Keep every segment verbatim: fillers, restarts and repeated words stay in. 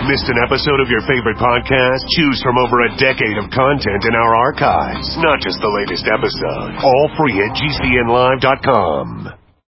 Missed an episode of your favorite podcast? Choose from over a decade of content in our archives, not just the latest episode. All free at G C N live dot com.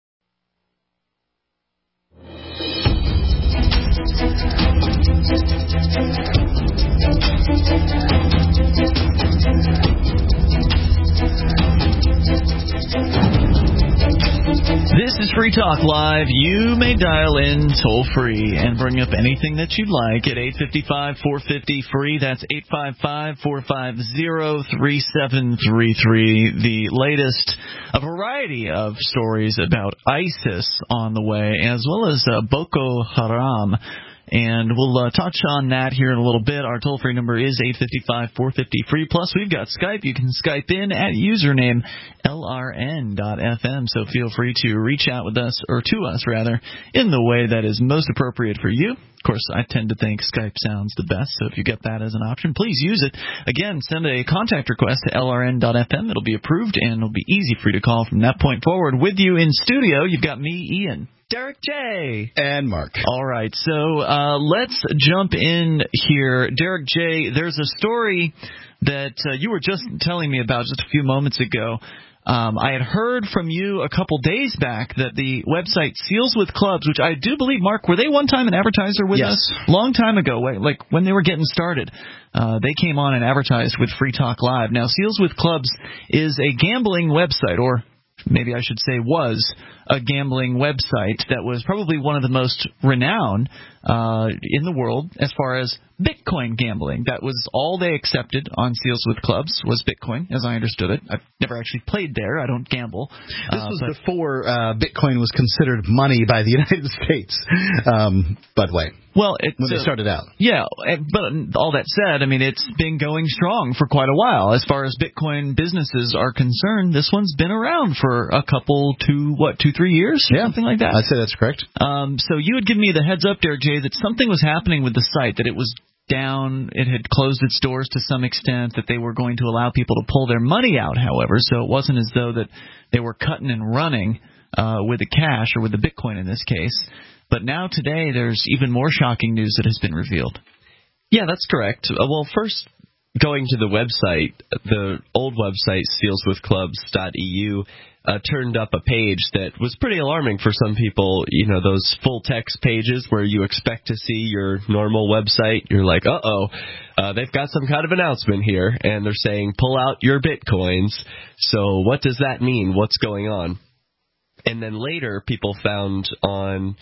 This is Free Talk Live. You may dial in toll-free and bring up anything that you'd like at eight five five, four five zero, free. That's eight five five, four five zero, three seven three three. The latest, a variety of stories about ISIS on the way, as well as uh, Boko Haram. And we'll uh, touch on that here in a little bit. Our toll-free number is eight five five, four five zero, free. Plus, we've got Skype. You can Skype in at username L R N dot F M. So feel free to reach out with us, or to us, rather, in the way that is most appropriate for you. Of course, I tend to think Skype sounds the best, so if you get that as an option, please use it. Again, send a contact request to L R N dot F M. It'll be approved, and it'll be easy for you to call from that point forward. With you in studio, you've got me, Ian. Derek J. And Mark. All right, so uh, let's jump in here. Derek J., there's a story that uh, you were just telling me about just a few moments ago. Um, I had heard from you a couple days back that the website Seals with Clubs, which I do believe, Mark, were they one time an advertiser with yes. us? Long time ago, like when they were getting started. Uh, they came on and advertised with Free Talk Live. Now, Seals with Clubs is a gambling website, or maybe I should say was a gambling website that was probably one of the most renowned uh, in the world as far as Bitcoin gambling. That was all they accepted on Seals with Clubs was Bitcoin, as I understood it. I've never actually played there. I don't gamble. This uh, was but, before uh, Bitcoin was considered money by the United States, um, by the way. Well, it's, when they uh, started out. Yeah, but all that said, I mean, it's been going strong for quite a while. As far as Bitcoin businesses are concerned, this one's been around for a couple, two, what, two, three years? Yeah, something like that. I'd say that's correct. Um, so you had given me the heads up, Derek J., that something was happening with the site, that it was down, it had closed its doors to some extent, that they were going to allow people to pull their money out, however, so it wasn't as though that they were cutting and running uh, with the cash, or with the Bitcoin in this case. But now today there's even more shocking news that has been revealed. Yeah, that's correct. Uh, well, first, going to the website, the old website, seals with clubs dot E U, uh, turned up a page that was pretty alarming for some people. You know, those full-text pages where you expect to see your normal website. You're like, uh-oh, uh, they've got some kind of announcement here, and they're saying, pull out your Bitcoins. So what does that mean? What's going on? And then later, people found on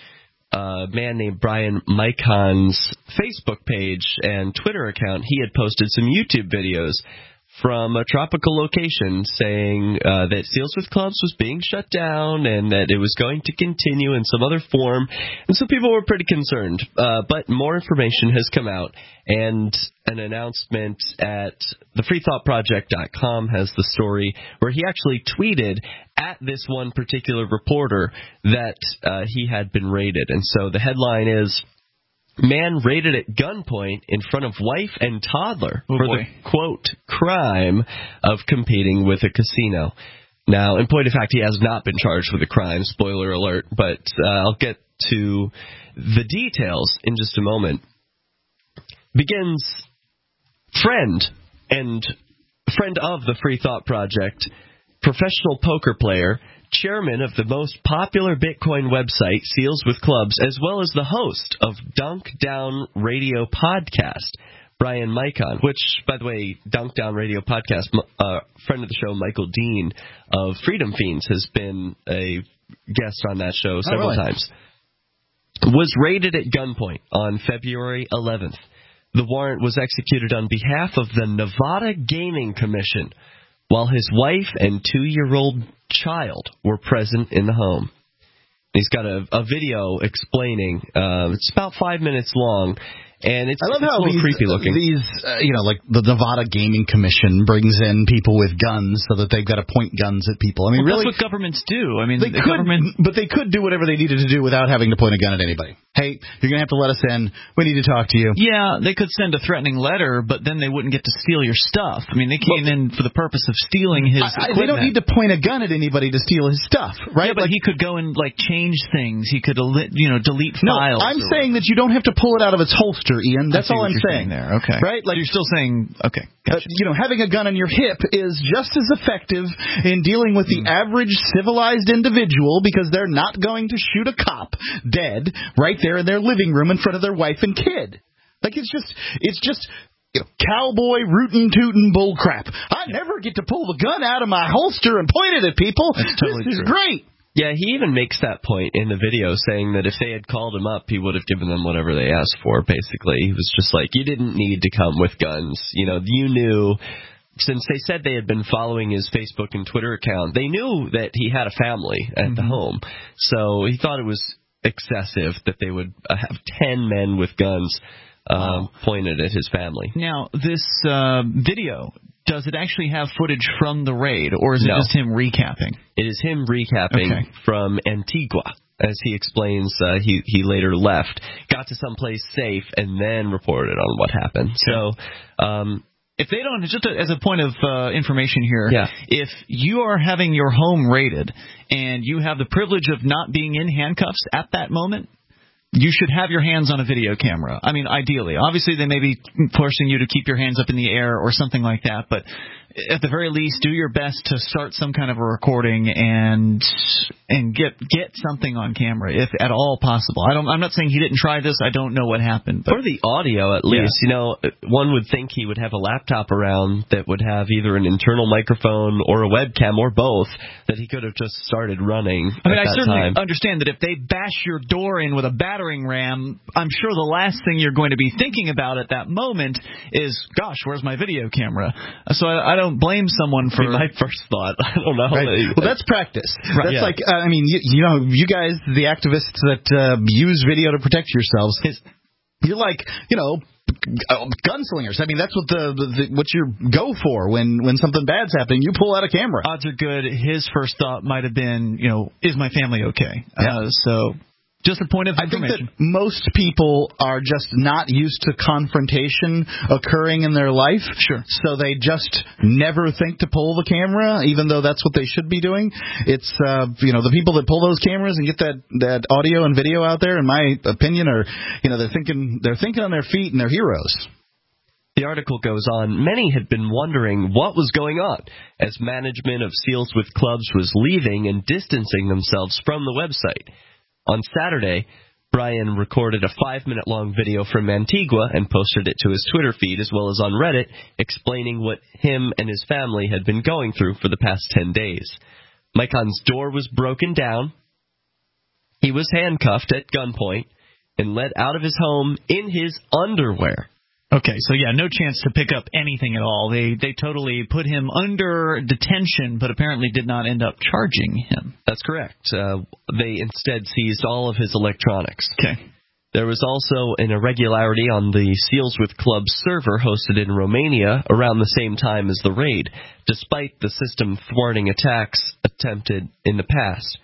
a man named Brian Micon's Facebook page and Twitter account, he had posted some YouTube videos from a tropical location saying uh, that Seals with Clubs was being shut down and that it was going to continue in some other form. And so people were pretty concerned. Uh, but more information has come out, and an announcement at the free thought project dot com has the story where he actually tweeted at this one particular reporter that uh, he had been raided. And so the headline is, man raided at gunpoint in front of wife and toddler oh for boy. the, quote, crime of competing with a casino. Now, in point of fact, he has not been charged with a crime, spoiler alert, but uh, I'll get to the details in just a moment. Begins friend and friend of the Free Thought Project, professional poker player, chairman of the most popular Bitcoin website, Seals with Clubs, as well as the host of Dunk Down Radio Podcast, Brian Micon, which, by the way, Dunk Down Radio Podcast, a uh, friend of the show, Michael Dean of Freedom Fiends, has been a guest on that show several oh, really? times, was raided at gunpoint on February eleventh. The warrant was executed on behalf of the Nevada Gaming Commission, while his wife and two-year-old child were present in the home. He's got a, a video explaining. Uh, it's about five minutes long, and it's, I love it's how a little these, creepy looking. These, uh, you know, like the Nevada Gaming Commission brings in people with guns so that they've got to point guns at people. I mean, well, really, that's what governments do. I mean, they the could, government, but they could do whatever they needed to do without having to point a gun at anybody. Hey, you're going to have to let us in. We need to talk to you. Yeah, they could send a threatening letter, but then they wouldn't get to steal your stuff. I mean, they came well, in for the purpose of stealing his I, equipment. They don't need to point a gun at anybody to steal his stuff, right? Yeah, but like, he could go and, like, change things. He could, you know, delete no, files. I'm or, saying that you don't have to pull it out of its holster holster, Ian. That's all I'm saying. There, okay. Right? Like you're still saying, okay. Gotcha. Uh, you know, having a gun on your hip is just as effective in dealing with the mm. average civilized individual because they're not going to shoot a cop dead right there in their living room in front of their wife and kid. Like it's just, it's just. You know, cowboy rootin' tootin' bull crap. I never get to pull the gun out of my holster and point it at people. That's totally this is true. great. Yeah, he even makes that point in the video, saying that if they had called him up, he would have given them whatever they asked for, basically. He was just like, you didn't need to come with guns. You know, you knew, since they said they had been following his Facebook and Twitter account, they knew that he had a family at mm-hmm. the home. So he thought it was excessive that they would uh, have ten men with guns um, wow. pointed at his family. Now, this uh, video, does it actually have footage from the raid, or is it no. just him recapping? It is him recapping okay. from Antigua. As he explains, uh, he, he later left, got to someplace safe, and then reported on what happened. Okay. So, um, if they don't, just as a point of uh, information here, yeah. if you are having your home raided and you have the privilege of not being in handcuffs at that moment, you should have your hands on a video camera. I mean, ideally. Obviously, they may be forcing you to keep your hands up in the air or something like that, but at the very least, do your best to start some kind of a recording and and get get something on camera, if at all possible. I don't. I'm not saying he didn't try this. I don't know what happened. But for the audio, at least, yeah. you know, one would think he would have a laptop around that would have either an internal microphone or a webcam or both that he could have just started running. I mean, at I that certainly time. understand that if they bash your door in with a battering ram, I'm sure the last thing you're going to be thinking about at that moment is, gosh, where's my video camera? So I, I don't blame someone for my first thought. I don't know. Right. Well, that's practice. Right. That's Yeah. like, uh, I mean, you, you know, you guys, the activists that uh, use video to protect yourselves, you're like, you know, gunslingers. I mean, that's what the, the, the what you go for when when something bad's happening. You pull out a camera. Odds are good. His first thought might have been, you know, is my family okay? Yeah. Uh, so. Just a point of information. I think that most people are just not used to confrontation occurring in their life. Sure. So they just never think to pull the camera, even though that's what they should be doing. It's, uh, you know, the people that pull those cameras and get that, that audio and video out there, in my opinion, are, you know, they're thinking, they're thinking on their feet and they're heroes. The article goes on, many had been wondering what was going on as management of Seals with Clubs was leaving and distancing themselves from the website. On Saturday, Brian recorded a five-minute-long video from Antigua and posted it to his Twitter feed as well as on Reddit, explaining what him and his family had been going through for the past ten days. Mycon's door was broken down. He was handcuffed at gunpoint and led out of his home in his underwear. Okay, so yeah, no chance to pick up anything at all. They they totally put him under detention, but apparently did not end up charging him. That's correct. Uh, they instead seized all of his electronics. Okay. There was also an irregularity on the Seals with Clubs server hosted in Romania around the same time as the raid, despite the system thwarting attacks attempted in the past.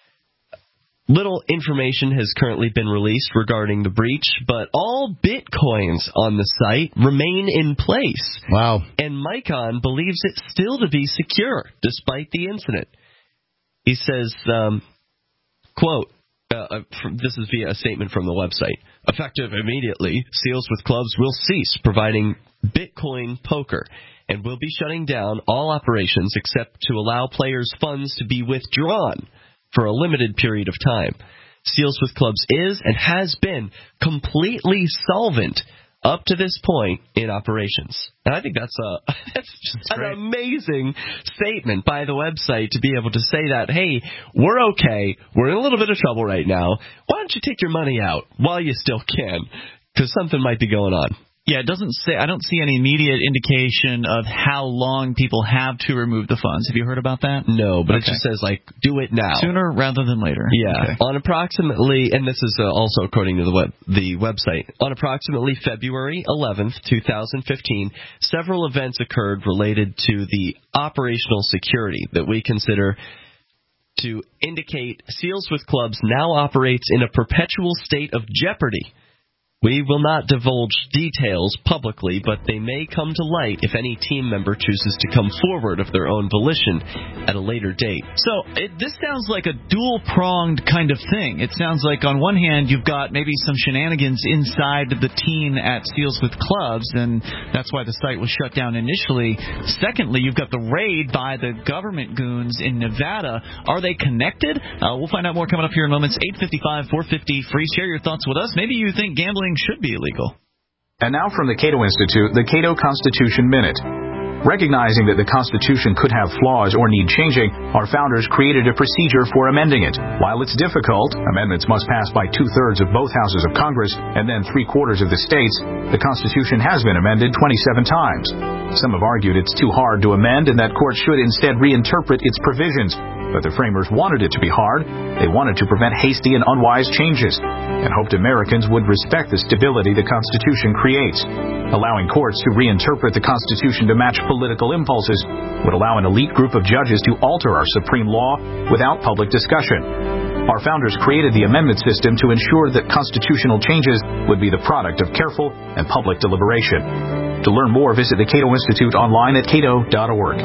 Little information has currently been released regarding the breach, but all bitcoins on the site remain in place. Wow. And Mycon believes it still to be secure, despite the incident. He says, um, quote, uh, from, this is via a statement from the website, effective immediately, Seals with Clubs will cease providing Bitcoin poker and will be shutting down all operations except to allow players' funds to be withdrawn for a limited period of time. Seals with Clubs is and has been completely solvent up to this point in operations. And I think that's a that's just an amazing statement by the website to be able to say that, hey, we're okay, we're in a little bit of trouble right now, why don't you take your money out while you still can, because something might be going on. Yeah, it doesn't say. I don't see any immediate indication of how long people have to remove the funds. Have you heard about that? No, but okay. It just says, like, do it now. Sooner rather than later. Yeah. Okay. On approximately, and this is uh, also according to the web, the website, on approximately February eleventh, twenty fifteen, several events occurred related to the operational security that we consider to indicate Seals with Clubs now operates in a perpetual state of jeopardy. We will not divulge details publicly, but they may come to light if any team member chooses to come forward of their own volition at a later date. So it, this sounds like a dual-pronged kind of thing. It sounds like on one hand you've got maybe some shenanigans inside the team at Steals with Clubs, and that's why the site was shut down initially. Secondly, you've got the raid by the government goons in Nevada. Are they connected? Uh, we'll find out more coming up here in moments. eight five five, four fifty, free. Share your thoughts with us. Maybe you think gambling should be illegal. And now from the Cato Institute, the Cato Constitution Minute. Recognizing that the Constitution could have flaws or need changing, our founders created a procedure for amending it. While it's difficult, amendments must pass by two-thirds of both houses of Congress and then three-quarters of the states, the Constitution has been amended twenty-seven times. Some have argued it's too hard to amend and that courts should instead reinterpret its provisions. But the framers wanted it to be hard. They wanted to prevent hasty and unwise changes and hoped Americans would respect the stability the Constitution creates. Allowing courts to reinterpret the Constitution to match political impulses would allow an elite group of judges to alter our supreme law without public discussion. Our founders created the amendment system to ensure that constitutional changes would be the product of careful and public deliberation. To learn more, visit the Cato Institute online at cato dot org.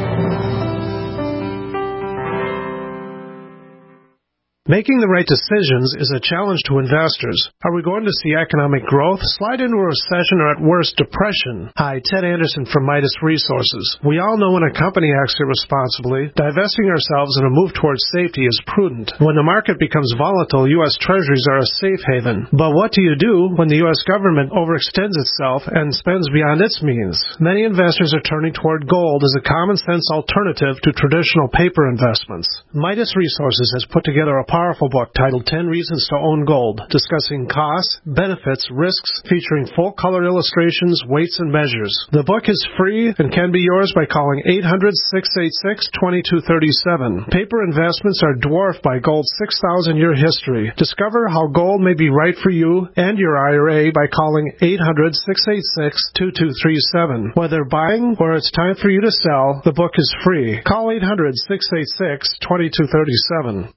Making the right decisions is a challenge to investors. Are we going to see economic growth, slide into a recession, or at worst, depression? Hi, Ted Anderson from Midas Resources. We all know when a company acts irresponsibly, divesting ourselves in a move towards safety is prudent. When the market becomes volatile, U S Treasuries are a safe haven. But what do you do when the U S government overextends itself and spends beyond its means? Many investors are turning toward gold as a common-sense alternative to traditional paper investments. Midas Resources has put together a powerful book titled ten Reasons to Own Gold, discussing costs, benefits, risks, featuring full-color illustrations, weights, and measures. The book is free and can be yours by calling eight hundred, six eight six, two two three seven. Paper investments are dwarfed by gold's six thousand year history. Discover how gold may be right for you and your I R A by calling eight hundred, six eight six, two two three seven. Whether buying or it's time for you to sell, the book is free. Call eight hundred, six eight six, two two three seven.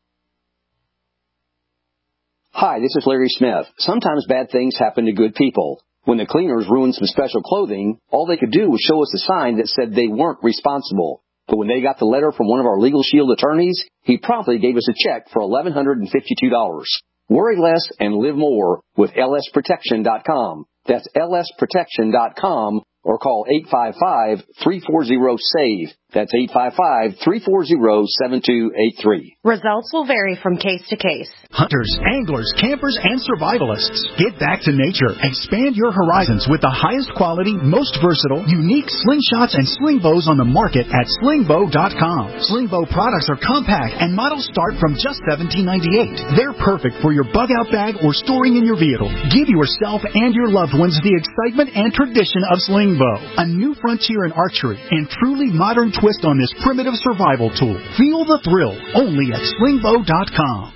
Hi, this is Larry Smith. Sometimes bad things happen to good people. When the cleaners ruined some special clothing, all they could do was show us a sign that said they weren't responsible. But when they got the letter from one of our Legal Shield attorneys, he promptly gave us a check for eleven hundred fifty-two dollars. Worry less and live more with L S protection dot com. That's L S protection dot com or call eight five five, three four zero, S A V E. That's eight five five, three four zero, seven two eight three. Results will vary from case to case. Hunters, anglers, campers, and survivalists, get back to nature. Expand your horizons with the highest quality, most versatile, unique slingshots and sling bows on the market at sling bow dot com. Sling bow products are compact and models start from just seventeen ninety-eight. They're perfect for your bug-out bag or storing in your vehicle. Give yourself and your loved ones the excitement and tradition of sling bow, a new frontier in archery and truly modern twist on this primitive survival tool. Feel the thrill only at sling bow dot com.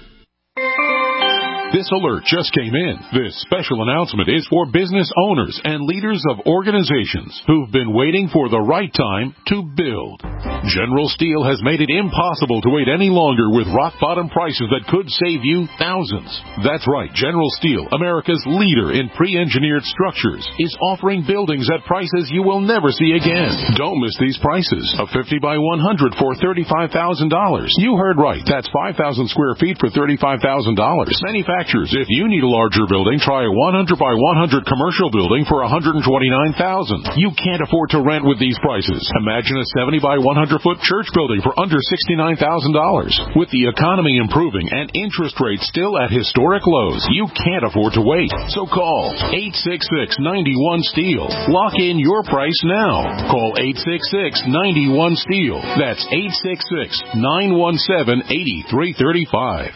This alert just came in. This special announcement is for business owners and leaders of organizations who've been waiting for the right time to build. General Steel has made it impossible to wait any longer with rock-bottom prices that could save you thousands. That's right. General Steel, America's leader in pre-engineered structures, is offering buildings at prices you will never see again. Don't miss these prices. A fifty by one hundred for thirty-five thousand dollars. You heard right. That's five thousand square feet for thirty-five thousand dollars. Manufactured If you need a larger building, try a one hundred by one hundred commercial building for one hundred twenty-nine thousand dollars. You can't afford to rent with these prices. Imagine a seventy by one hundred foot church building for under sixty-nine thousand dollars. With the economy improving and interest rates still at historic lows, you can't afford to wait. So call eight six six, nine one, STEEL. Lock in your price now. Call eight six six, nine one, STEEL. That's eight six six, nine one seven, eight three three five.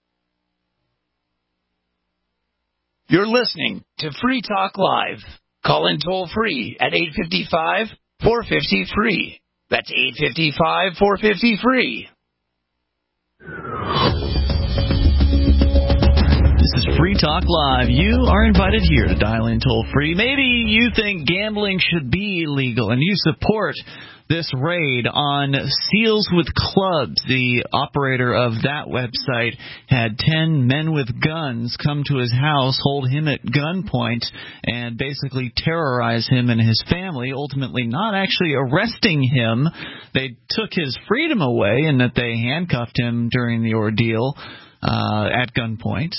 You're listening to Free Talk Live. Call in toll free at eight five five, four five zero, free. That's eight five five, four five zero, free. This is Free Talk Live. You are invited here to dial in toll-free. Maybe you think gambling should be illegal, and you support this raid on Seals with Clubs. The operator of that website had ten men with guns come to his house, hold him at gunpoint, and basically terrorize him and his family, ultimately not actually arresting him. They took his freedom away in that they handcuffed him during the ordeal uh, at gunpoint,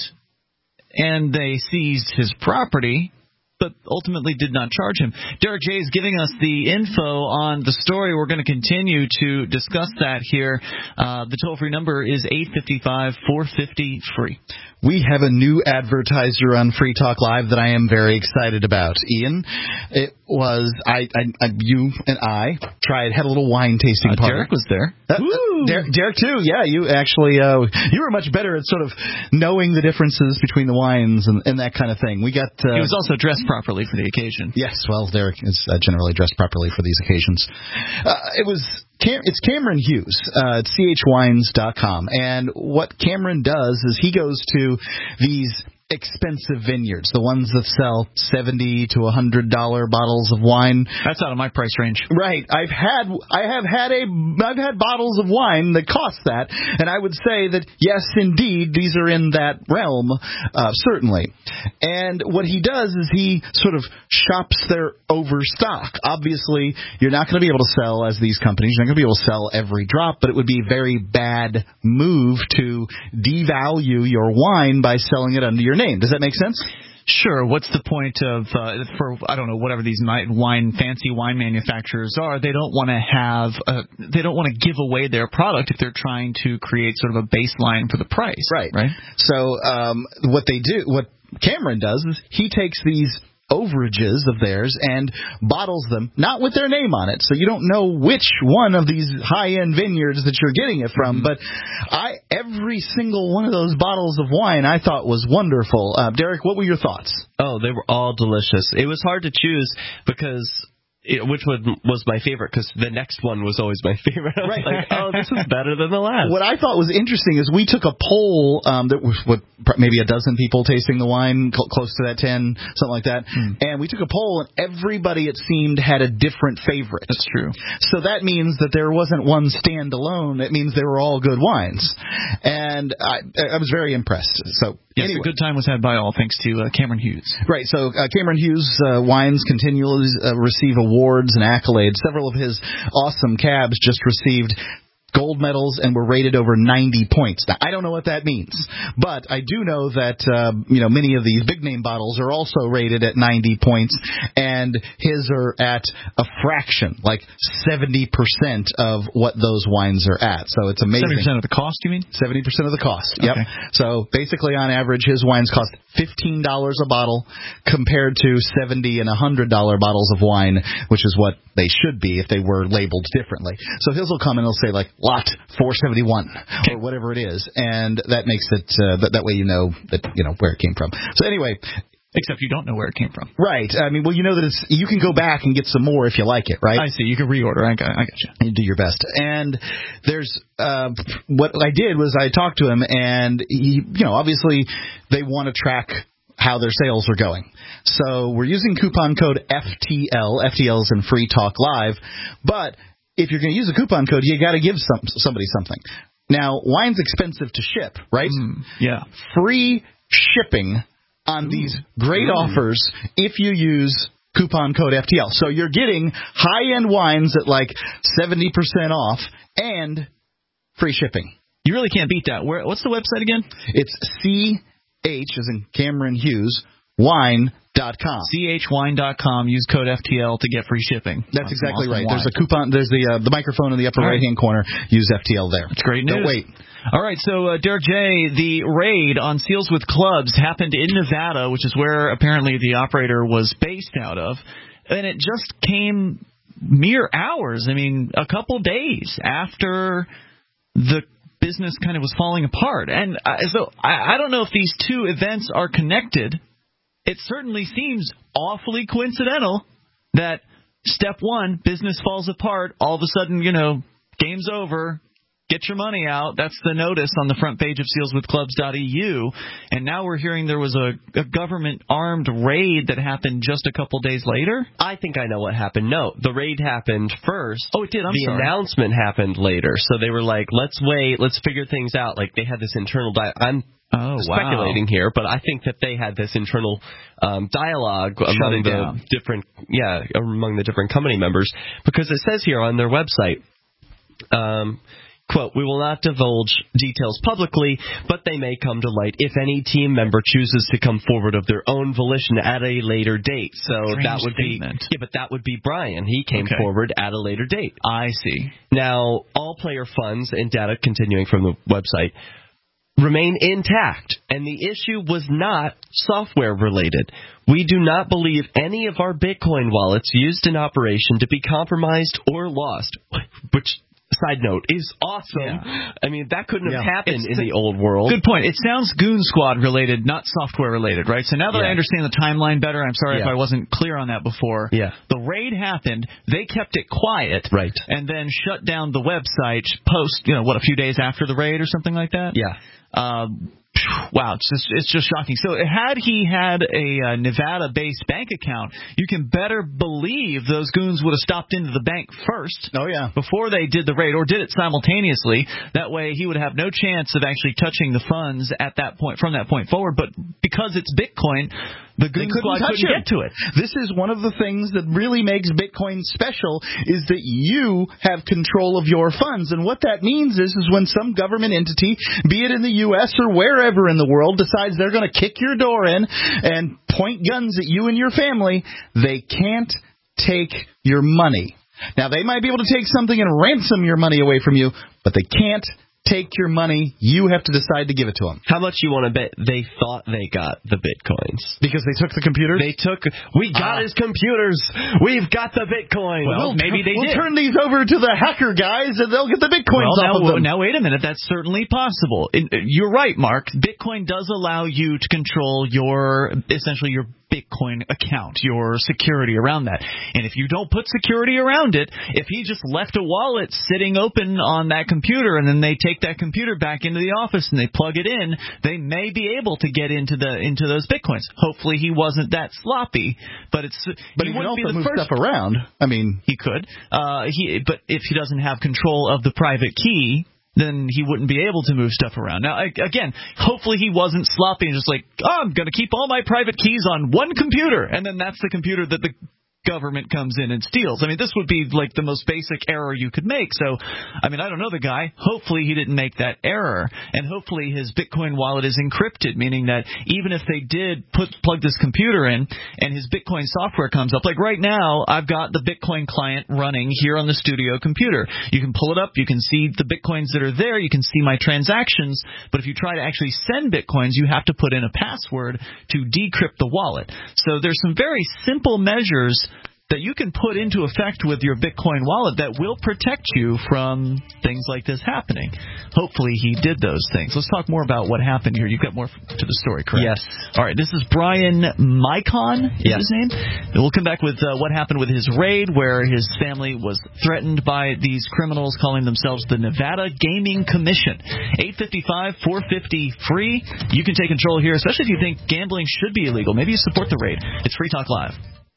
and they seized his property, but ultimately did not charge him. Derek J. is giving us the info on the story. We're going to continue to discuss that here. Uh, the toll-free number is eight five five, four five zero, free. We have a new advertiser on Free Talk Live that I am very excited about. Ian, it was, I, I, I you and I tried, had a little wine tasting uh, party. Derek was there. Uh, Derek, Derek, too, yeah. You actually, uh, you were much better at sort of knowing the differences between the wines and, and that kind of thing. We got. Uh, he was also dressed properly for the occasion. Yes, well, Derek is uh, generally dressed properly for these occasions. Uh, it was. It's Cameron Hughes uh, at C H wines dot com, and what Cameron does is he goes to these expensive vineyards, the ones that sell seventy to one hundred dollars bottles of wine. That's out of my price range. Right. I've had I have had a I've had bottles of wine that cost that, and I would say that yes, indeed, these are in that realm, uh, certainly. And what he does is he sort of shops their overstock. Obviously, you're not going to be able to sell, as these companies, you're not going to be able to sell every drop, but it would be a very bad move to devalue your wine by selling it under your name. Does that make sense? Sure. What's the point of, uh, for, I don't know, whatever these wine, fancy wine manufacturers are, they don't want to have, uh, they don't want to give away their product if they're trying to create sort of a baseline for the price. Right. Right. So, um, what they do, what Cameron does is he takes these overages of theirs and bottles them, not with their name on it, so you don't know which one of these high-end vineyards that you're getting it from. Mm-hmm. But I, every single one of those bottles of wine I thought was wonderful. Uh, Derek, what were your thoughts? Oh, they were all delicious. It was hard to choose because it, which one was my favorite, because the next one was always my favorite. I was right. like, oh, this is better than the last. What I thought was interesting is we took a poll um, that was what, maybe a dozen people tasting the wine, cl- close to that ten, something like that, hmm. and we took a poll, and everybody, it seemed, had a different favorite. That's true. So that means that there wasn't one standalone. It means they were all good wines, and I, I was very impressed. So yes, anyway. A good time was had by all, thanks to uh, Cameron Hughes. Right, so uh, Cameron Hughes uh, wines continually uh, receive awards and accolades. Several of his awesome cabs just received gold medals and were rated over ninety points. Now, I don't know what that means, but I do know that uh, you know many of these big name bottles are also rated at ninety points, and his are at a fraction, like seventy percent of what those wines are at. So it's amazing. seventy percent of the cost, you mean? seventy percent of the cost, okay. Yep. So basically, on average, his wines cost fifteen dollars a bottle compared to seventy and one hundred dollars bottles of wine, which is what they should be if they were labeled differently. So his will come and he'll say, like, lot four seventy-one okay. or whatever it is, and that makes it uh, that, that way you know that you know where it came from. So anyway, except you don't know where it came from, right? I mean, well, you know that it's you can go back and get some more if you like it, right? I see. You can reorder. I got, I got you. You do your best. And there's uh, what I did was I talked to him, and he, you know, obviously they want to track how their sales are going. So we're using coupon code F T L. F T L is in Free Talk Live, but if you're going to use a coupon code, you got to give some, somebody something. Now, wine's expensive to ship, right? Mm, yeah. Free shipping on Ooh. these great Ooh. offers if you use coupon code F T L. So you're getting high-end wines at like seventy percent off and free shipping. You really can't beat that. Where? What's the website again? It's C H, as in Cameron Hughes, wine dot com. C H wine dot com. Use code F T L to get free shipping. That's exactly right. There's a coupon. There's the uh, the microphone in the upper right. right-hand corner. Use F T L there. That's great news. Don't wait. All right, so uh, Derek J., the raid on Seals with Clubs happened in Nevada, which is where apparently the operator was based out of, and it just came mere hours, I mean, a couple days after the business kind of was falling apart. And uh, so I, I don't know if these two events are connected. It certainly seems awfully coincidental that step one, business falls apart, all of a sudden, you know, game's over, Get your money out. That's the notice on the front page of seals with clubs dot e u. And now we're hearing there was a, a government-armed raid that happened just a couple days later? I think I know what happened. No, the raid happened first. Oh, it did? I'm the sorry. The announcement happened later. So they were like, let's wait, let's figure things out. Like, they had this internal di- I'm oh, speculating wow. here, but I think that they had this internal um, dialogue Shut among the down. different, yeah, among the different company members. Because it says here on their website, um... quote, we will not divulge details publicly, but they may come to light if any team member chooses to come forward of their own volition at a later date. So Strange that would statement. be, yeah, but that would be Brian. He came okay. forward at a later date. I see. Now, all player funds and data, continuing from the website, remain intact, and the issue was not software related. We do not believe any of our Bitcoin wallets used in operation to be compromised or lost, which, side note, is awesome. Yeah. I mean, that couldn't yeah. have happened it's in the old world. Good point. It sounds Goon Squad related, not software related, right? So now that yeah. I understand the timeline better, I'm sorry yeah. if I wasn't clear on that before. Yeah. The raid happened. They kept it quiet. Right. And then shut down the website post, you know, what, a few days after the raid or something like that? Yeah. Um, wow, it's just it's just shocking. So had he had a uh, Nevada-based bank account, you can better believe those goons would have stopped into the bank first. Oh, yeah. Before they did the raid, or did it simultaneously. That way he would have no chance of actually touching the funds at that point, from that point forward. But because it's Bitcoin, the goon squad couldn't him. get to it. This is one of the things that really makes Bitcoin special, is that you have control of your funds. And what that means is, is when some government entity, be it in the U S or wherever in the world, decides they're going to kick your door in and point guns at you and your family, they can't take your money. Now, they might be able to take something and ransom your money away from you, but they can't take your money. You have to decide to give it to them. How much you want to bet they thought they got the Bitcoins? Because they took the computers? They took, we got uh, his computers. We've got the Bitcoin. Well, we'll, maybe they we'll did. We'll turn these over to the hacker guys, and they'll get the Bitcoins well, off now, of them. Now, wait a minute. That's certainly possible. You're right, Mark. Bitcoin does allow you to control your, essentially your Bitcoin account, your security around that. And if you don't put security around it, if he just left a wallet sitting open on that computer and then they take that computer back into the office and they plug it in, they may be able to get into the into those Bitcoins. Hopefully he wasn't that sloppy, but it's but he, he can wouldn't also be the move first. stuff around. I mean, he could. Uh, he but if he doesn't have control of the private key, then he wouldn't be able to move stuff around. Now, again, hopefully he wasn't sloppy and just like, oh, I'm going to keep all my private keys on one computer, and then that's the computer that the government comes in and steals. I mean, this would be like the most basic error you could make. So, I mean, I don't know the guy. Hopefully he didn't make that error. And hopefully his Bitcoin wallet is encrypted, meaning that even if they did put plug this computer in and his Bitcoin software comes up, like right now, I've got the Bitcoin client running here on the studio computer. You can pull it up. You can see the Bitcoins that are there. You can see my transactions. But if you try to actually send Bitcoins, you have to put in a password to decrypt the wallet. So there's some very simple measures that you can put into effect with your Bitcoin wallet that will protect you from things like this happening. Hopefully he did those things. Let's talk more about what happened here. You've got more to the story, correct? Yes. All right, this is Brian Micon, is yes. his name? And we'll come back with uh, what happened with his raid, where his family was threatened by these criminals calling themselves the Nevada Gaming Commission. eight five five, four five zero, free. You can take control here, especially if you think gambling should be illegal. Maybe you support the raid. It's Free Talk Live.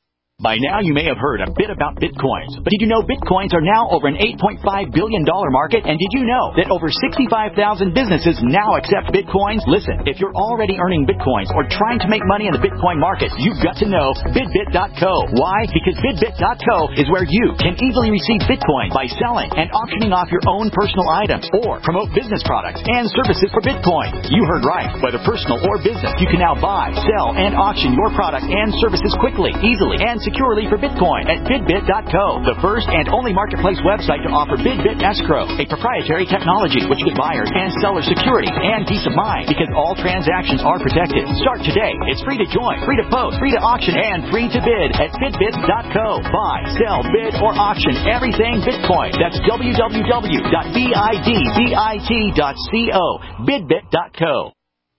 By now, you may have heard a bit about Bitcoins, but did you know Bitcoins are now over an eight point five billion dollars market? And did you know that over sixty-five thousand businesses now accept Bitcoins? Listen, if you're already earning Bitcoins or trying to make money in the Bitcoin market, you've got to know Bidbit dot co. Why? Because Bidbit dot co is where you can easily receive Bitcoin by selling and auctioning off your own personal items or promote business products and services for Bitcoin. You heard right. Whether personal or business, you can now buy, sell, and auction your products and services quickly, easily, and securely for Bitcoin at Bidbit dot co, the first and only marketplace website to offer Bidbit Escrow, a proprietary technology which gives buyers and sellers security and peace of mind because all transactions are protected. Start today. It's free to join, free to post, free to auction, and free to bid at Bidbit dot co. Buy, sell, bid, or auction everything Bitcoin. That's w w w dot bidbit dot co. Bidbit dot co.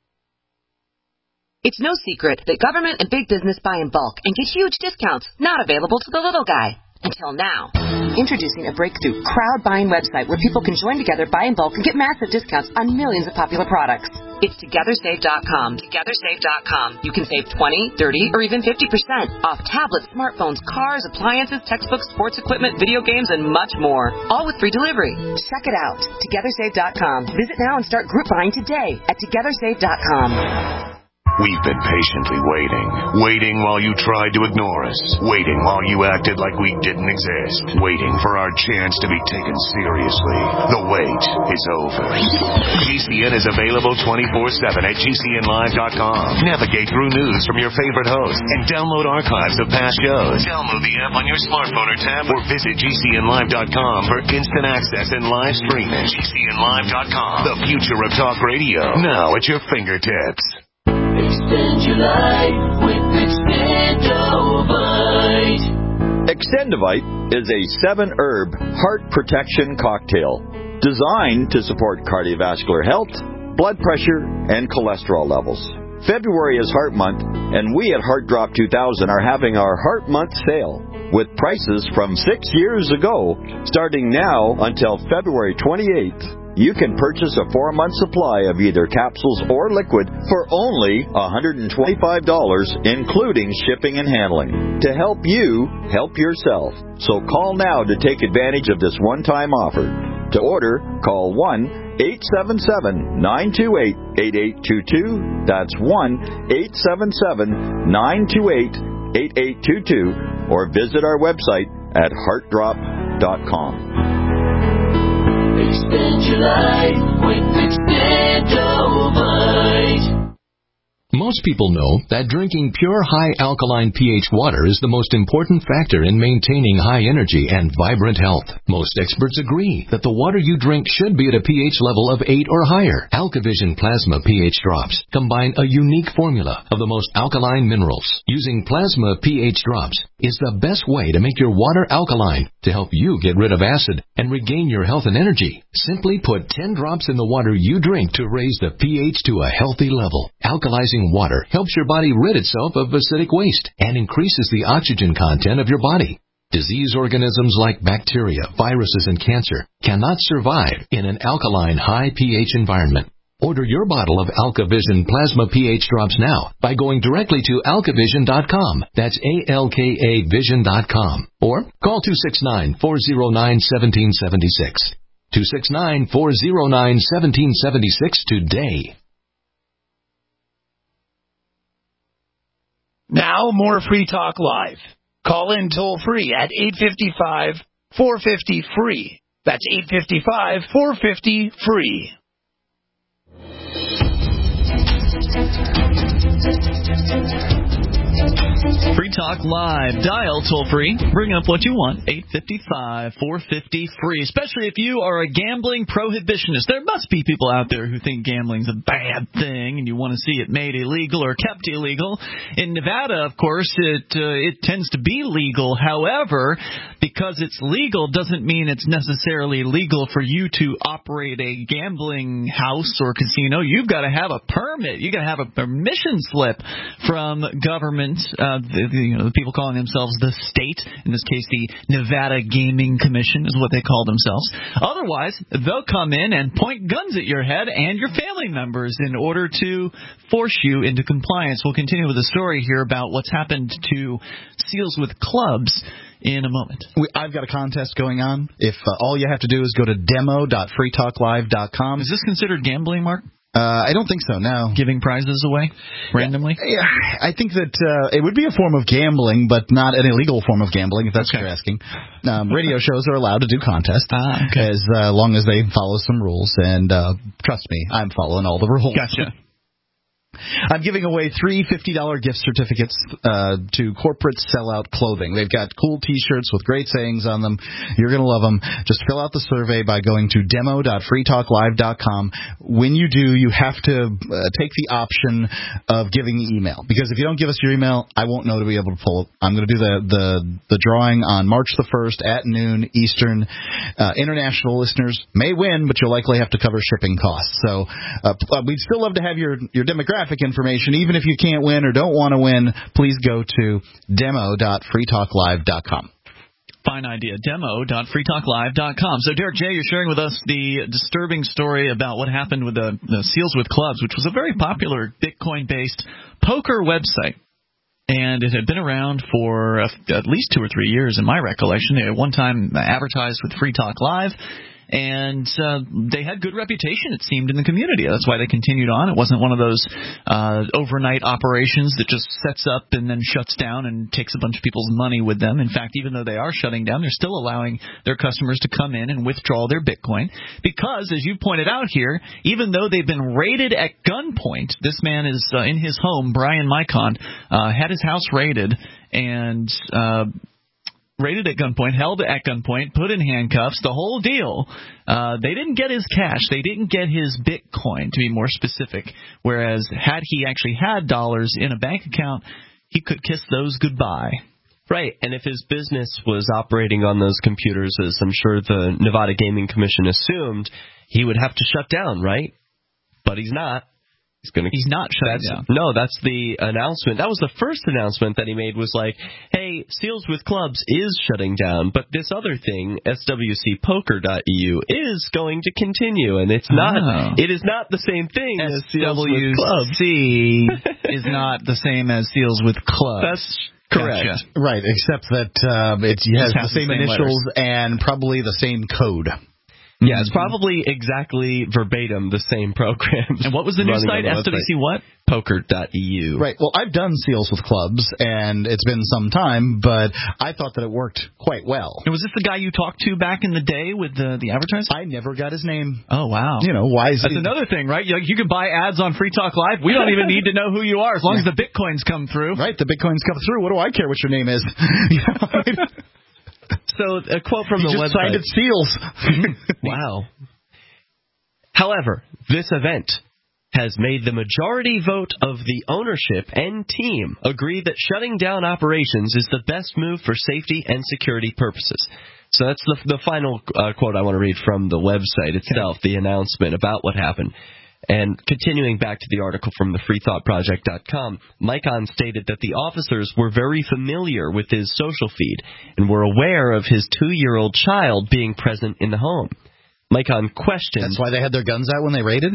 It's no secret that government and big business buy in bulk and get huge discounts not available to the little guy. Until now. Introducing a breakthrough crowd buying website where people can join together, buy in bulk, and get massive discounts on millions of popular products. It's together save dot com. together save dot com. You can save twenty, thirty, or even fifty percent off tablets, smartphones, cars, appliances, textbooks, sports equipment, video games, and much more. All with free delivery. Check it out. together save dot com. Visit now and start group buying today at together save dot com. We've been patiently waiting. Waiting while you tried to ignore us. Waiting while you acted like we didn't exist. Waiting for our chance to be taken seriously. The wait is over. G C N is available twenty-four seven at G C N live dot com. Navigate through news from your favorite hosts and download archives of past shows. Download the app on your smartphone or tablet or visit G C N live dot com for instant access and live streaming. G C N live dot com. The future of talk radio. Now at your fingertips. Extend your life with Extendovite. Extendovite is a seven-herb heart protection cocktail designed to support cardiovascular health, blood pressure, and cholesterol levels. February is Heart Month, and we at Heart Drop two thousand are having our Heart Month sale with prices from six years ago starting now until February twenty-eighth. You can purchase a four-month supply of either capsules or liquid for only one hundred twenty-five dollars, including shipping and handling, to help you help yourself. So call now to take advantage of this one-time offer. To order, call one eight seven seven, nine two eight, eight eight two two. That's one eight seven seven, nine two eight, eight eight two two, or visit our website at heart drop dot com. Extend your life with Extendovite. Most people know that drinking pure high alkaline pH water is the most important factor in maintaining high energy and vibrant health. Most experts agree that the water you drink should be at a pH level of eight or higher. AlkaVision Plasma pH drops combine a unique formula of the most alkaline minerals. Using Plasma pH drops is the best way to make your water alkaline to help you get rid of acid and regain your health and energy. Simply put ten drops in the water you drink to raise the pH to a healthy level. Alkalizing water helps your body rid itself of acidic waste and increases the oxygen content of your body. Disease organisms like bacteria, viruses, and cancer cannot survive in an alkaline high pH environment. Order your bottle of AlkaVision Plasma pH drops now by going directly to alka vision dot com. That's A L K A vision dot com. Or call two six nine, four zero nine, one seven seven six. two six nine, four zero nine, one seven seven six today. Now, more Free Talk Live. Call in toll-free at eight five five, four five zero, free. That's eight five five, four five zero, free. Free Talk Live. Dial toll-free. Bring up what you want. eight five five, four five zero, free. Especially if you are a gambling prohibitionist. There must be people out there who think gambling's a bad thing and you want to see it made illegal or kept illegal. In Nevada, of course, it uh, it tends to be legal. However, because it's legal doesn't mean it's necessarily legal for you to operate a gambling house or casino. You've got to have a permit. You've got to have a permission slip from government. Uh, the, the, you know, the people calling themselves the state, in this case the Nevada Gaming Commission is what they call themselves. Otherwise, they'll come in and point guns at your head and your family members in order to force you into compliance. We'll continue with the story here about what's happened to Seals with Clubs in a moment. We, I've got a contest going on. If uh, all you have to do is go to demo dot free talk live dot com. Is this considered gambling, Mark? Uh, I don't think so, no. Giving prizes away randomly? Yeah, I think that uh, it would be a form of gambling, but not an illegal form of gambling, if that's okay. What you're asking. Um, radio shows are allowed to do contests ah, okay. as uh, long as they follow some rules. And uh, trust me, I'm following all the rules. Gotcha. I'm giving away three fifty dollars gift certificates uh, to Corporate Sellout Clothing. They've got cool T-shirts with great sayings on them. You're going to love them. Just fill out the survey by going to demo dot free talk live dot com. When you do, you have to uh, take the option of giving the email. Because if you don't give us your email, I won't know to be able to pull it. I'm going to do the, the, the drawing on March the first at noon Eastern. Uh, international listeners may win, but you'll likely have to cover shipping costs. So uh, we'd still love to have your, your demographic information. Even if you can't win or don't want to win, please go to demo dot free talk live dot com. Fine idea. Demo dot free talk live dot com. So, Derek J., you're sharing with us the disturbing story about what happened with the, the Seals with Clubs, which was a very popular Bitcoin-based poker website. And it had been around for at least two or three years, in my recollection. They at one time advertised with Free Talk Live. And uh, they had good reputation, it seemed, in the community. That's why they continued on. It wasn't one of those uh, overnight operations that just sets up and then shuts down and takes a bunch of people's money with them. In fact, even though they are shutting down, they're still allowing their customers to come in and withdraw their Bitcoin. Because, as you pointed out here, even though they've been raided at gunpoint, this man is uh, in his home, Brian Micon, uh, had his house raided and... Uh, raided at gunpoint, held at gunpoint, put in handcuffs, the whole deal. Uh, they didn't get his cash. They didn't get his Bitcoin, to be more specific. Whereas had he actually had dollars in a bank account, he could kiss those goodbye. Right, and if his business was operating on those computers, as I'm sure the Nevada Gaming Commission assumed, he would have to shut down, right? But he's not. He's going to. He's not shutting that's, down. No, that's the announcement. That was the first announcement that he made. Was like, "Hey, Seals with Clubs is shutting down, but this other thing, S W C poker dot E U, is going to continue, and it's not. Oh. It is not the same thing as Seals with Clubs. S W C is not the same as Seals with Clubs. That's correct. Gotcha. Right, except that uh, it has the same, the same initials letters. and probably the same code. Yeah, it's probably exactly verbatim the same program. And what was the new site? S W C what? poker dot E U. Right. Well, I've done Seals with Clubs, and it's been some time, but I thought that it worked quite well. And was this the guy you talked to back in the day with the, the advertising? I never got his name. Oh, wow. You know, why is That's he... another thing, right? You, you can buy ads on Free Talk Live. We don't even need to know who you are as long as the Bitcoins come through. Right, the Bitcoins come through. What do I care what your name is? You know, I mean, so, a quote from he the just website. signed it Seals. Wow. However, this event has made the majority vote of the ownership and team agree that shutting down operations is the best move for safety and security purposes. So that's the, the final uh, quote I want to read from the website itself, okay. The announcement about what happened. And continuing back to the article from the free thought project dot com, Micon stated that the officers were very familiar with his social feed and were aware of his two-year-old child being present in the home. Micon questioned... That's why they had their guns out when they raided?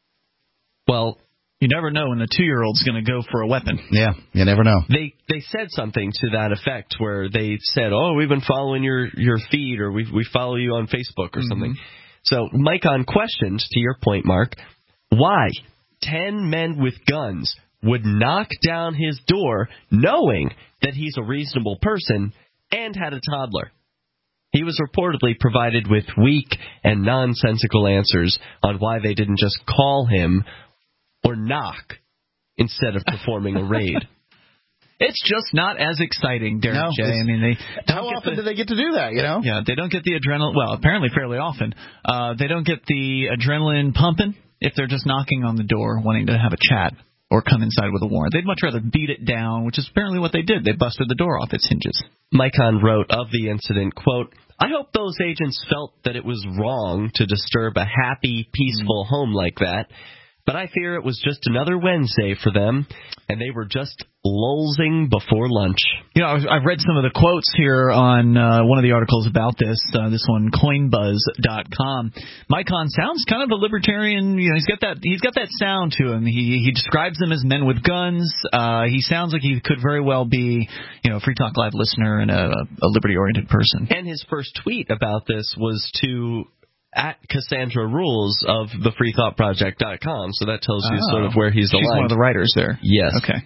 Well... You never know when the two-year-old's going to go for a weapon. Yeah, you never know. They they said something to that effect where they said, oh, we've been following your, your feed, or we we follow you on Facebook or mm-hmm. something. So Micon questioned, to your point, Mark, why ten men with guns would knock down his door knowing that he's a reasonable person and had a toddler. He was reportedly provided with weak and nonsensical answers on why they didn't just call him or knock instead of performing a raid. It's just not as exciting, Derek no, J. I mean, they how often the, do they get to do that, you know? Yeah, they don't get the adrenaline. Well, apparently fairly often. Uh, they don't get the adrenaline pumping if they're just knocking on the door wanting to have a chat or come inside with a warrant. They'd much rather beat it down, which is apparently what they did. They busted the door off its hinges. Micon wrote of the incident, quote, I hope those agents felt that it was wrong to disturb a happy, peaceful mm-hmm. home like that. But I fear it was just another Wednesday for them, and they were just lolzing before lunch. You know, I've read some of the quotes here on uh, one of the articles about this, uh, this one, coin buzz dot com. Micon sounds kind of a libertarian. You know, he's got that he's got that sound to him. He he describes them as men with guns. Uh, he sounds like he could very well be, you know, a Free Talk Live listener and a, a liberty-oriented person. And his first tweet about this was to... at Cassandra Rules of the free thought project dot com, so that tells you oh. sort of where he's aligned. She's one of the writers there. Yes. Okay.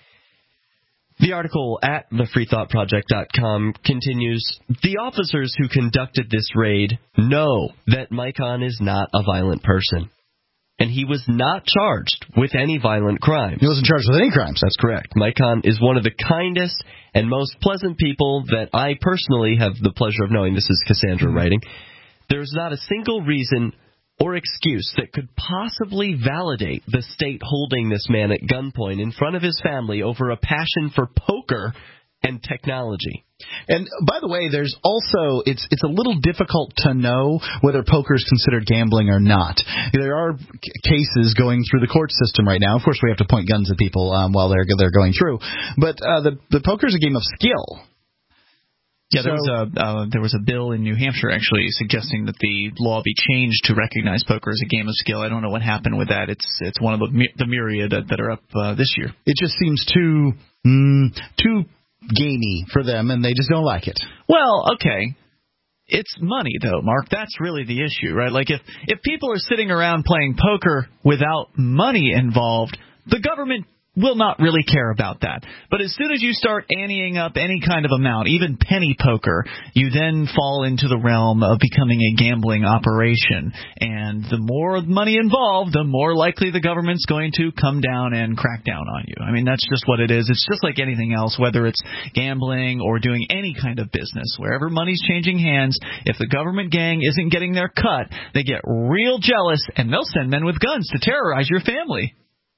The article at the free thought project dot com continues, the officers who conducted this raid know that Micon is not a violent person, and he was not charged with any violent crimes. He wasn't charged with any crimes. That's correct. Micon is one of the kindest and most pleasant people that I personally have the pleasure of knowing. This is Cassandra mm-hmm. writing. There's not a single reason or excuse that could possibly validate the state holding this man at gunpoint in front of his family over a passion for poker and technology. And by the way, there's also, it's it's a little difficult to know whether poker is considered gambling or not. There are c- cases going through the court system right now. Of course, we have to point guns at people um, while they're they're going through. But uh, the the poker is a game of skill. Yeah, there So- was a uh, there was a bill in New Hampshire actually suggesting that the law be changed to recognize poker as a game of skill. I don't know what happened with that. It's it's one of the my- the myriad that, that are up uh, this year. It just seems too mm, too gamey for them, and they just don't like it. Well, okay. It's money, though, Mark. That's really the issue, right? Like, if, if people are sitting around playing poker without money involved, the government will not really care about that. But as soon as you start anteing up any kind of amount, even penny poker, you then fall into the realm of becoming a gambling operation. And the more money involved, the more likely the government's going to come down and crack down on you. I mean, that's just what it is. It's just like anything else, whether it's gambling or doing any kind of business. Wherever money's changing hands, if the government gang isn't getting their cut, they get real jealous, and they'll send men with guns to terrorize your family.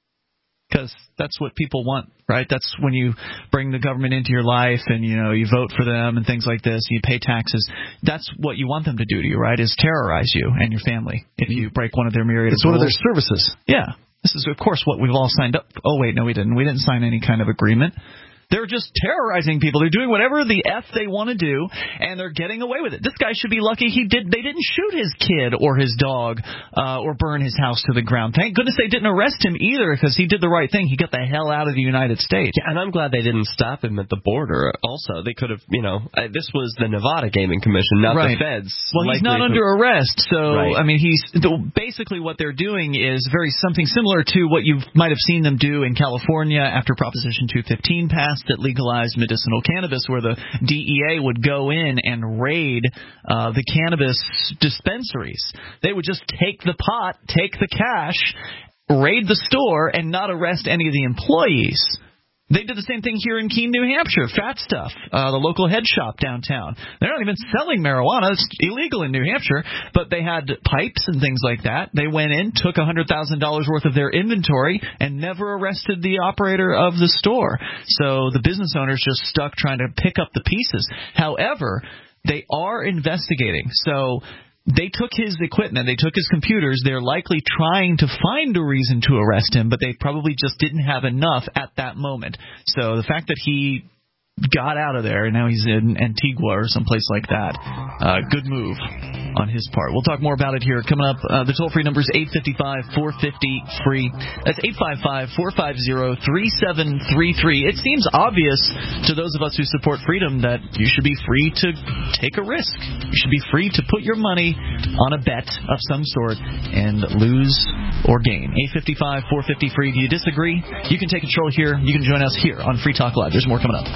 Because that's what people want, right? That's when you bring the government into your life and, you know, you vote for them and things like this, you pay taxes. That's what you want them to do to you, right, is terrorize you and your family if you break one of their myriad It's of one of rules. their services. Yeah. This is, of course, what we've all signed up. Oh, wait, no, we didn't. We didn't sign any kind of agreement. They're just terrorizing people. They're doing whatever the F they want to do, and they're getting away with it. This guy should be lucky he did. They didn't shoot his kid or his dog uh, or burn his house to the ground. Thank goodness they didn't arrest him either, because he did the right thing. He got the hell out of the United States. Yeah, and I'm glad they didn't stop him at the border. Also, they could have, you know, uh, this was the Nevada Gaming Commission, not right. the feds. Well, he's not Likely under to- arrest, so Right. I mean, he's the, basically what they're doing is very something similar to what you might have seen them do in California after Proposition two fifteen passed that legalized medicinal cannabis, where the D E A would go in and raid uh, the cannabis dispensaries. They would just take the pot, take the cash, raid the store, and not arrest any of the employees. They did the same thing here in Keene, New Hampshire. Fat Stuff, uh, the local head shop downtown. They're not even selling marijuana. It's illegal in New Hampshire. But they had pipes and things like that. They went in, took one hundred thousand dollars worth of their inventory, and never arrested the operator of the store. So the business owner's just stuck trying to pick up the pieces. However, they are investigating. So they took his equipment, they took his computers, they're likely trying to find a reason to arrest him, but they probably just didn't have enough at that moment. So the fact that he got out of there and now he's in Antigua or someplace like that, uh, good move on his part. We'll talk more about it here coming up. Uh, the toll-free number is eight five five, four five zero, free. That's eight five five, four five zero, three seven three three. It seems obvious to those of us who support freedom that you should be free to take a risk. You should be free to put your money on a bet of some sort and lose or gain. eight five five, four five zero, free. Do you disagree? You can take control here. You can join us here on Free Talk Live. There's more coming up.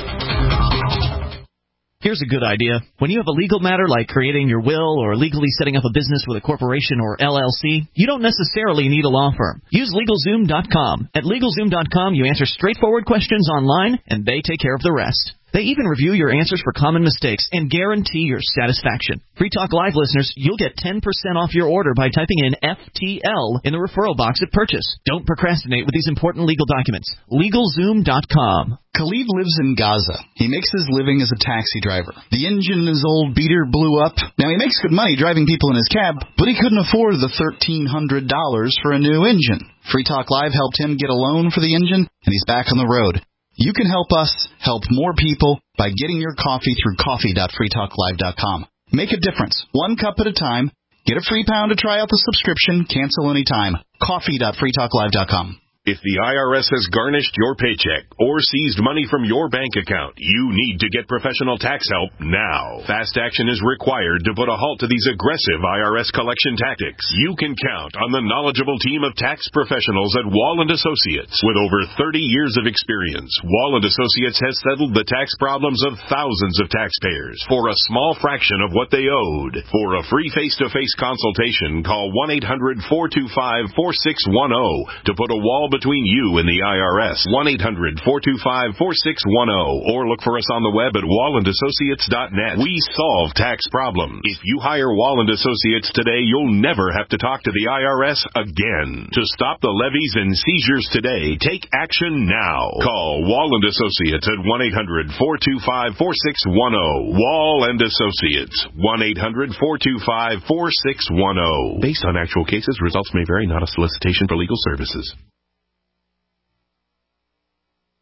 Here's a good idea. When you have a legal matter like creating your will or legally setting up a business with a corporation or L L C, you don't necessarily need a law firm. Use LegalZoom dot com. At LegalZoom dot com, you answer straightforward questions online, and they take care of the rest. They even review your answers for common mistakes and guarantee your satisfaction. Free Talk Live listeners, you'll get ten percent off your order by typing in F T L in the referral box at purchase. Don't procrastinate with these important legal documents. LegalZoom dot com. Khalid lives in Gaza. He makes his living as a taxi driver. The engine in his old beater blew up. Now, he makes good money driving people in his cab, but he couldn't afford the thirteen hundred dollars for a new engine. Free Talk Live helped him get a loan for the engine, and he's back on the road. You can help us help more people by getting your coffee through coffee dot free talk live dot com. Make a difference, one cup at a time. Get a free pound to try out the subscription. Cancel anytime. coffee dot free talk live dot com. If the I R S has garnished your paycheck or seized money from your bank account, you need to get professional tax help now. Fast action is required to put a halt to these aggressive I R S collection tactics. You can count on the knowledgeable team of tax professionals at Wall and Associates. With over thirty years of experience, Wall and Associates has settled the tax problems of thousands of taxpayers for a small fraction of what they owed. For a free face-to-face consultation, call one eight hundred, four two five, four six one zero to put a wall between you and the I R S. one eight hundred, four two five, four six one zero or look for us on the web at wall and associates dot net. We solve tax problems. If you hire Wall and Associates today, you'll never have to talk to the I R S again. To stop the levies and seizures today, take action now. Call Wall and Associates at one eight hundred, four two five, four six one zero. Wall and Associates, one eight hundred, four two five, four six one zero. Based on actual cases, results may vary, not a solicitation for legal services. Don't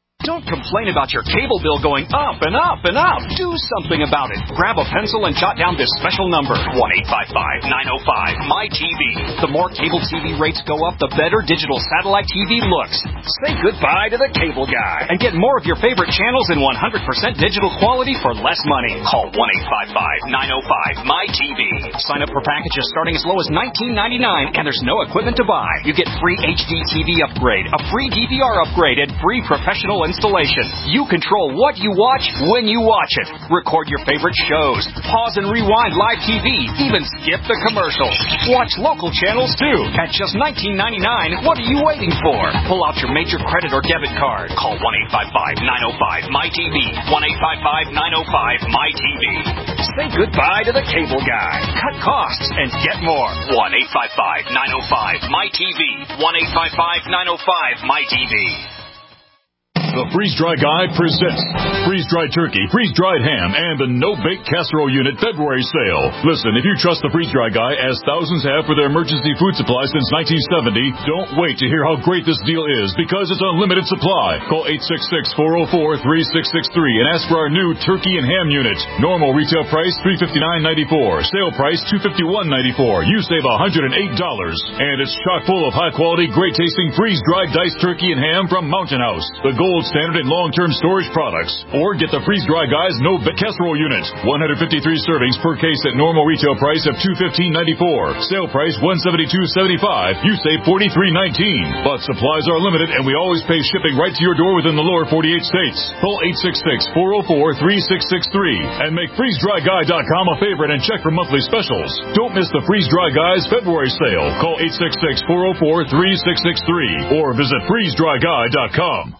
Don't complain about your cable bill going up and up and up. Do something about it. Grab a pencil and jot down this special number, one eight five five, nine oh five, M Y T V. The more cable T V rates go up, the better digital satellite T V looks. Say goodbye to the cable guy and get more of your favorite channels in one hundred percent digital quality for less money. Call one eight five five, nine oh five, M Y T V. Sign up for packages starting as low as nineteen ninety-nine, and there's no equipment to buy. You get free H D T V upgrade, a free D V R upgrade, and free professional installation. You control what you watch when you watch it. Record your favorite shows. Pause and rewind live T V. Even skip the commercials. Watch local channels too. At just nineteen ninety-nine, what are you waiting for? Pull out your major credit or debit card. Call one eight five five, nine oh five, M Y T V. one eight five five, nine oh five, M Y T V. Say goodbye to the cable guy. Cut costs and get more. one eight five five, nine oh five, M Y T V. one eight five five, nine oh five, M Y T V. The Freeze Dry Guy presents freeze-dried turkey, freeze-dried ham, and the no-bake casserole unit February sale. Listen, if you trust the Freeze Dry Guy, as thousands have for their emergency food supply since nineteen seventy, don't wait to hear how great this deal is, because it's unlimited supply. Call eight six six, four oh four, three six six three and ask for our new turkey and ham unit. Normal retail price three hundred fifty-nine dollars and ninety-four cents. Sale price two hundred fifty-one dollars and ninety-four cents. You save one hundred eight dollars. And it's chock full of high-quality, great-tasting freeze-dried diced turkey and ham from Mountain House, the gold standard in long-term storage products. Or get the Freeze Dry Guy's No Bake Casserole Unit. one hundred fifty-three servings per case at normal retail price of two hundred fifteen dollars and ninety-four cents. Sale price one hundred seventy-two dollars and seventy-five cents. You save forty-three dollars and nineteen cents. But supplies are limited, and we always pay shipping right to your door within the lower forty-eight states. Call eight six six, four oh four, three six six three and make freeze dry guy dot com a favorite and check for monthly specials. Don't miss the Freeze Dry Guy's February sale. Call eight six six, four oh four, three six six three or visit freeze dry guy dot com.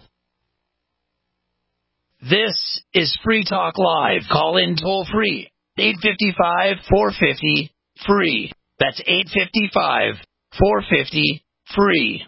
This is Free Talk Live. Call in toll free. eight five five, four five zero, free. That's eight five five, four five zero, free.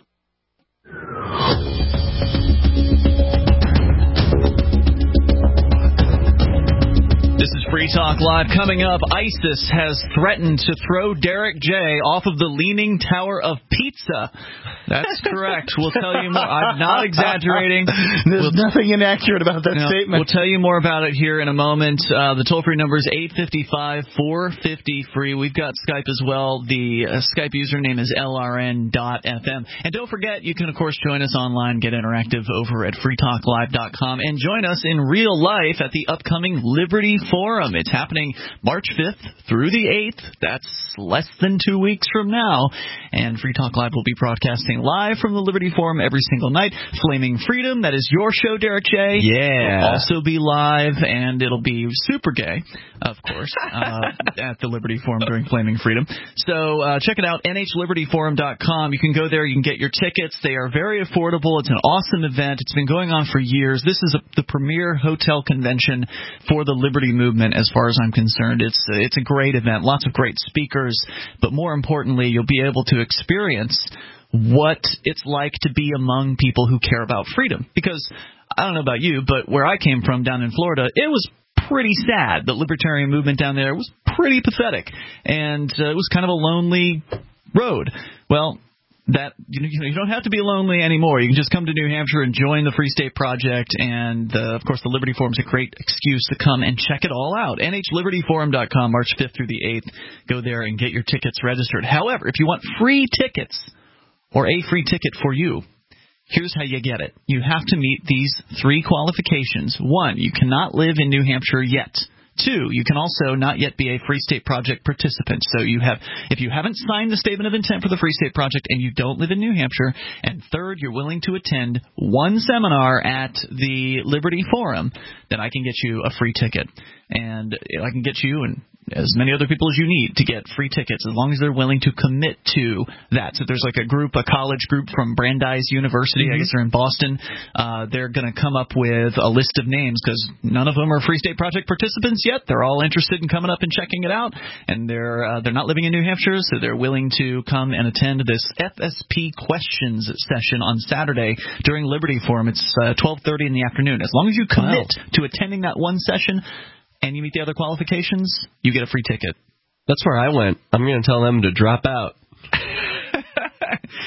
This is Free Talk Live. Coming up, ISIS has threatened to throw Derek J. off of the Leaning Tower of Pizza. That's correct. We'll tell you more. I'm not exaggerating. There's we'll nothing inaccurate about that no, statement. We'll tell you more about it here in a moment. Uh, the toll-free number is eight five five, four five zero, free. We've got Skype as well. The uh, Skype username is L R N dot F M. And don't forget, you can, of course, join us online, get interactive over at free talk live dot com, and join us in real life at the upcoming Liberty Forum. It's happening March fifth through the eighth. That's less than two weeks from now. And Free Talk Live will be broadcasting live from the Liberty Forum every single night. Flaming Freedom, that is your show, Derek J. Yeah. Will also be live, and it'll be super gay, of course, uh, at the Liberty Forum during Flaming Freedom. So uh, check it out, N H liberty forum dot com. You can go there. You can get your tickets. They are very affordable. It's an awesome event. It's been going on for years. This is a, the premier hotel convention for the Liberty movement, as far as I'm concerned. It's it's a great event. Lots of great speakers. But more importantly, you'll be able to experience what it's like to be among people who care about freedom. Because I don't know about you, but where I came from down in Florida, it was pretty sad. The libertarian movement down there was pretty pathetic. And uh, it was kind of a lonely road. Well, that you know, you don't have to be lonely anymore. You can just come to New Hampshire and join the Free State Project, and uh, of course the Liberty Forum is a great excuse to come and check it all out. N H liberty forum dot com, March fifth through the eighth. Go there and get your tickets registered. However, if you want free tickets or a free ticket for you, here's how you get it. You have to meet these three qualifications. One, you cannot live in New Hampshire yet. Two, you can also not yet be a Free State Project participant. So you have, if you haven't signed the statement of intent for the Free State Project and you don't live in New Hampshire, and third, you're willing to attend one seminar at the Liberty Forum, then I can get you a free ticket. And I can get you and as many other people as you need to get free tickets, as long as they're willing to commit to that. So there's like a group, a college group from Brandeis University, mm-hmm. I guess they're in Boston. Uh, they're going to come up with a list of names because none of them are Free State Project participants yet. They're all interested in coming up and checking it out, and they're uh, they're not living in New Hampshire, so they're willing to come and attend this F S P questions session on Saturday during Liberty Forum. It's uh, twelve thirty in the afternoon. As long as you commit wow. to attending that one session, and you meet the other qualifications, you get a free ticket. That's where I went. I'm going to tell them to drop out.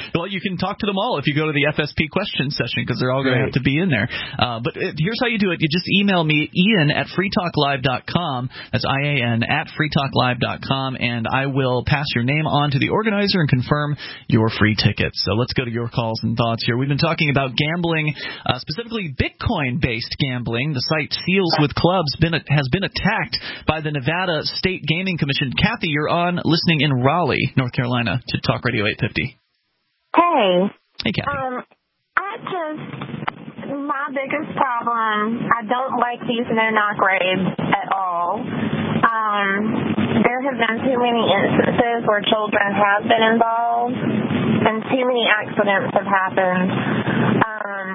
Well, you can talk to them all if you go to the F S P question session because they're all going to have to be in there. Uh, but it, here's how you do it. You just email me, Ian at free talk live dot com. That's I A N at free talk live dot com, and I will pass your name on to the organizer and confirm your free tickets. So let's go to your calls and thoughts here. We've been talking about gambling, uh, specifically Bitcoin-based gambling. The site Seals with Clubs been, has been attacked by the Nevada State Gaming Commission. Kathy, you're on listening in Raleigh, North Carolina, to Talk Radio eight fifty. Hey. Hey, Kathy. Um, I just, my biggest problem, I don't like these no-knock raids at all. Um, there have been too many instances where children have been involved, and too many accidents have happened. Um,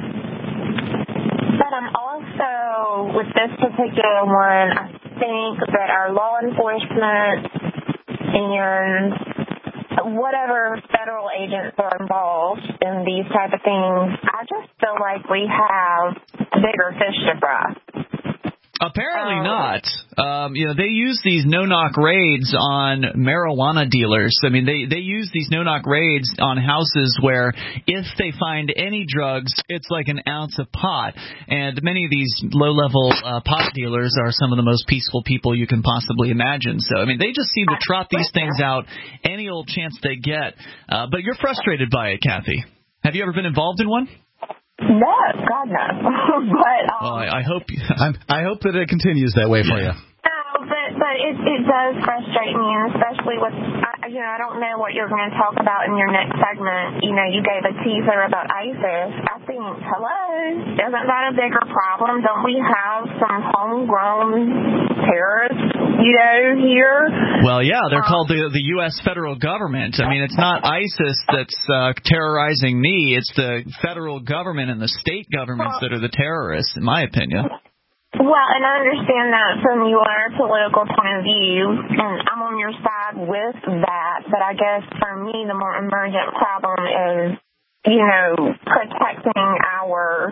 but I'm also, with this particular one, I think that our law enforcement and whatever federal agents are involved in these type of things, I just feel like we have bigger fish to fry. Apparently not. Um, you know, they use these no-knock raids on marijuana dealers. I mean, they, they use these no-knock raids on houses where if they find any drugs, it's like an ounce of pot. And many of these low-level uh, pot dealers are some of the most peaceful people you can possibly imagine. So, I mean, they just seem to trot these things out any old chance they get. Uh, but you're frustrated by it, Kathy. Have you ever been involved in one? No, God no. but um, well, I, I hope I'm, I hope that it continues that way for you. No, but but it it does frustrate me, and especially with I, you know I don't know what you're going to talk about in your next segment. You know, you gave a teaser about ISIS. I think, hello, isn't that a bigger problem? Don't we have some homegrown terrorists, you know, here? Well, yeah, they're um, called the the U S federal government. I mean, it's not ISIS that's uh, terrorizing me. It's the federal government and the state governments that are the terrorists, in my opinion. Well, and I understand that from your political point of view, and I'm on your side with that, but I guess for me the more emergent problem is, you know, protecting our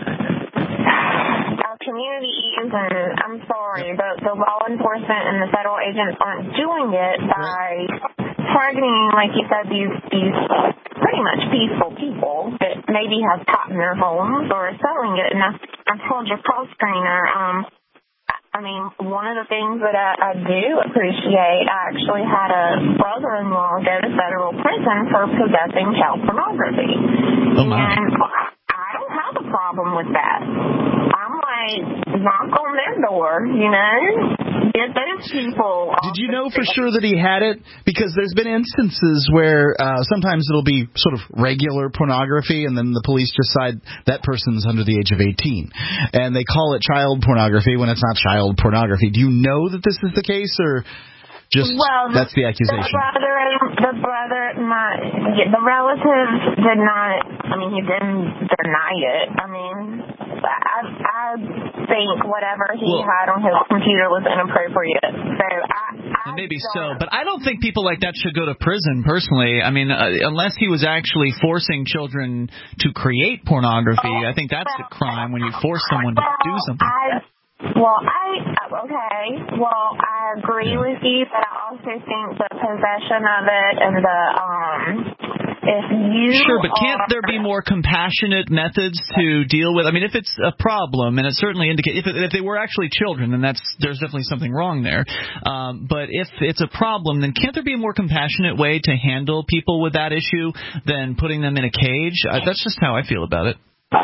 our communities, and I'm sorry, the, the law enforcement and the federal agents aren't doing it by targeting, like you said, these, these pretty much peaceful people that maybe have pot in their homes or selling it. And I, I told your call screener, um, I mean, one of the things that I, I do appreciate, I actually had a brother-in-law go to federal prison for possessing child pornography. Oh, my. And I don't have a problem with that. I'm like, knock on their door, you know? Get those people. Did you know for sure that he had it? Because there's been instances where uh, sometimes it'll be sort of regular pornography, and then the police decide that person's under the age of eighteen. And they call it child pornography when it's not child pornography. Do you know that this is the case, or just well, that's the accusation? The brother, the brother, my, the relatives did not, I mean, he didn't deny it. I mean, I, I think whatever he well, had on his computer was inappropriate. So I, I maybe so, but I don't think people like that should go to prison, personally. I mean, uh, unless he was actually forcing children to create pornography, I think that's a crime when you force someone to do something. I, Well, I, okay, well, I agree with you, but I also think the possession of it and the, um, if you Sure, but can't are, there be more compassionate methods to deal with? I mean, if it's a problem, and it certainly indicates, if, it, if they were actually children, then that's, there's definitely something wrong there. Um, but if it's a problem, then can't there be a more compassionate way to handle people with that issue than putting them in a cage? Uh, that's just how I feel about it.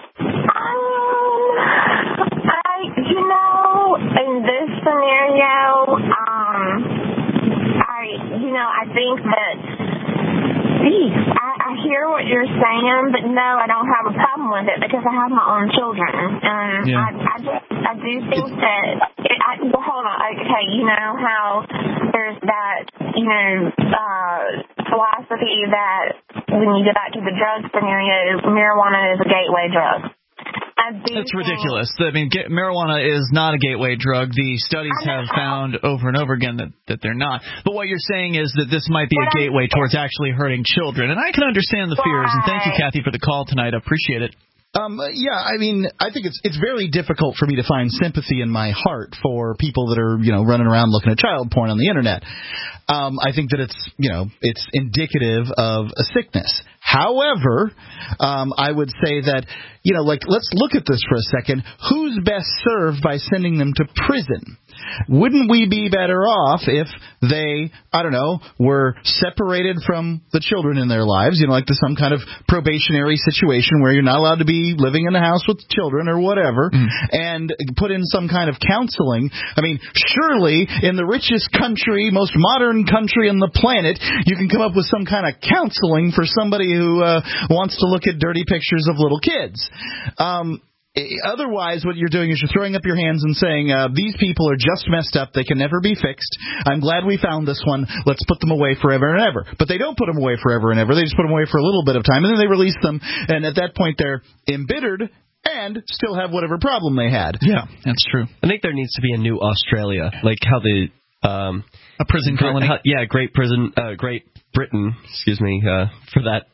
You know, in this scenario, um, I, you know, I think that, geez, I, I hear what you're saying, but no, I don't have a problem with it because I have my own children. And yeah. I, I just, I do think that, it, I, well, hold on, okay, you know how there's that, you know, uh, philosophy that when you get back to the drug scenario, marijuana is a gateway drug. That's ridiculous. I mean, get, marijuana is not a gateway drug. The studies have found over and over again that, that they're not. But what you're saying is that this might be a gateway towards actually hurting children. And I can understand the fears. And thank you, Kathy, for the call tonight. I appreciate it. Um, yeah, I mean, I think it's it's very difficult for me to find sympathy in my heart for people that are, you know, running around looking at child porn on the internet. Um, I think that it's, you know, it's indicative of a sickness. However, um, I would say that, you know, like, let's look at this for a second. Who's best served by sending them to prison? Wouldn't we be better off if they, I don't know, were separated from the children in their lives, you know, like to some kind of probationary situation where you're not allowed to be living in the house with children or whatever, mm. and put in some kind of counseling? I mean, surely in the richest country, most modern country on the planet, you can come up with some kind of counseling for somebody who uh, wants to look at dirty pictures of little kids. Um Otherwise, what you're doing is you're throwing up your hands and saying, uh, these people are just messed up. They can never be fixed. I'm glad we found this one. Let's put them away forever and ever. But they don't put them away forever and ever. They just put them away for a little bit of time, and then they release them. And at that point, they're embittered and still have whatever problem they had. Yeah, that's true. I think there needs to be a new Australia, like how the... Um, a prison colony? How, yeah, Great Prison, uh, Great Britain, excuse me, uh, for that...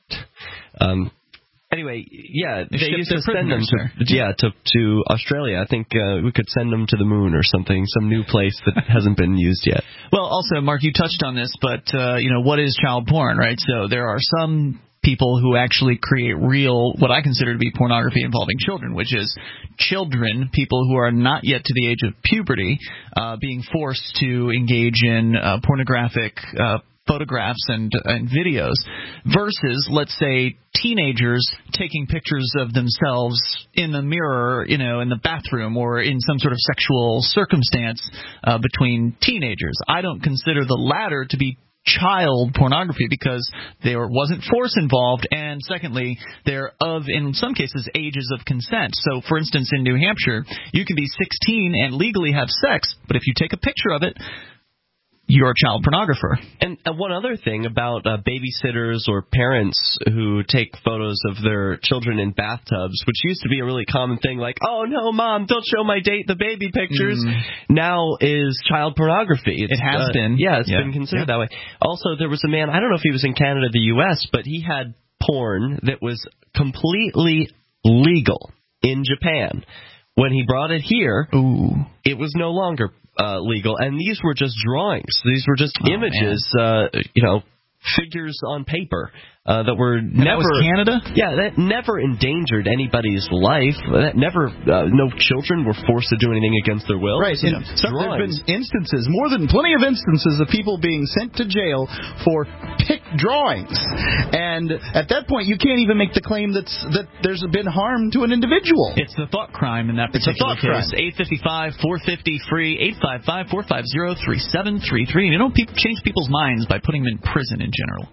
Um, Anyway, yeah, they, they used to send them to, yeah, to to Australia. I think uh, we could send them to the moon or something, some new place that hasn't been used yet. Well, also, Mark, you touched on this, but, uh, you know, what is child porn, right? So there are some people who actually create real, what I consider to be pornography involving children, which is children, people who are not yet to the age of puberty, uh, being forced to engage in uh, pornographic uh photographs and and videos, versus, let's say, teenagers taking pictures of themselves in the mirror, you know, in the bathroom or in some sort of sexual circumstance uh, between teenagers. I don't consider the latter to be child pornography because there wasn't force involved, and secondly, they're of, in some cases, ages of consent. So, for instance, in New Hampshire, you can be sixteen and legally have sex, but if you take a picture of it, you're a child pornographer. And uh, one other thing about uh, babysitters or parents who take photos of their children in bathtubs, which used to be a really common thing, like, oh, no, Mom, don't show my date the baby pictures, mm. now is child pornography. It's, it has uh, been. Yeah, it's yeah. been considered yeah. that way. Also, there was a man, I don't know if he was in Canada or the U S, but he had porn that was completely legal in Japan. When he brought it here, Ooh. it was no longer uh, legal, and these were just drawings. These were just oh, images, uh, you know, figures on paper uh, that were and never. That was Canada? Yeah, that never endangered anybody's life. That never, uh, no children were forced to do anything against their will. Right. And so there's been instances, more than plenty of instances, of people being sent to jail for pick drawings, and at that point, you can't even make the claim that's that there's been harm to an individual. It's the thought crime in that particular case. eight five five, four five zero, free, eight five five, four five zero, three seven three three. You don't pe- change people's minds by putting them in prison in general.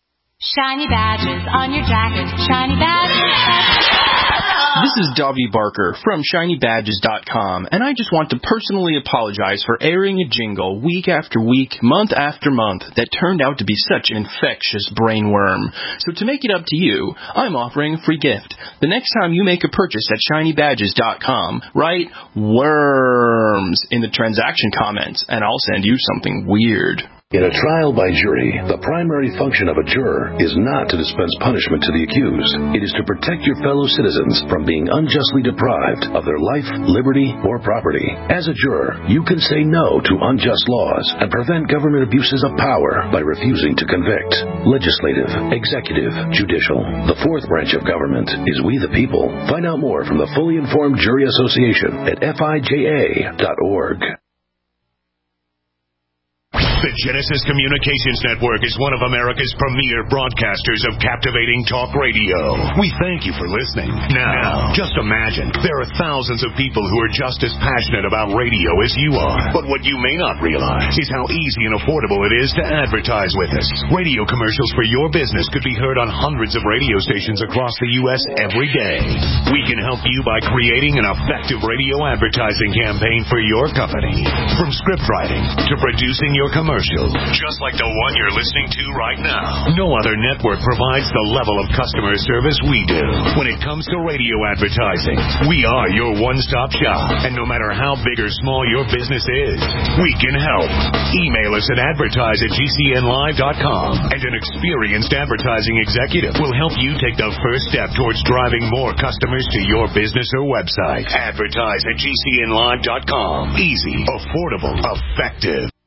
Shiny badges on your jacket, shiny badges. This is Dobby Barker from shiny badges dot com, and I just want to personally apologize for airing a jingle week after week, month after month, that turned out to be such an infectious brainworm. So to make it up to you, I'm offering a free gift. The next time you make a purchase at shiny badges dot com, write worms in the transaction comments, and I'll send you something weird. In a trial by jury, the primary function of a juror is not to dispense punishment to the accused. It is to protect your fellow citizens from being unjustly deprived of their life, liberty, or property. As a juror, you can say no to unjust laws and prevent government abuses of power by refusing to convict. Legislative, executive, judicial. The fourth branch of government is we the people. Find out more from the Fully Informed Jury Association at F I J A dot org. The Genesis Communications Network is one of America's premier broadcasters of captivating talk radio. We thank you for listening. Now, just imagine, there are thousands of people who are just as passionate about radio as you are. But what you may not realize is how easy and affordable it is to advertise with us. Radio commercials for your business could be heard on hundreds of radio stations across the U S every day. We can help you by creating an effective radio advertising campaign for your company. From script writing to producing your commercial. Commercial, just like the one you're listening to right now. No other network provides the level of customer service we do. When it comes to radio advertising, we are your one-stop shop. And no matter how big or small your business is, we can help. Email us at advertise at G C N live dot com, and an experienced advertising executive will help you take the first step towards driving more customers to your business or website. Advertise at G C N live dot com. Easy, affordable, effective.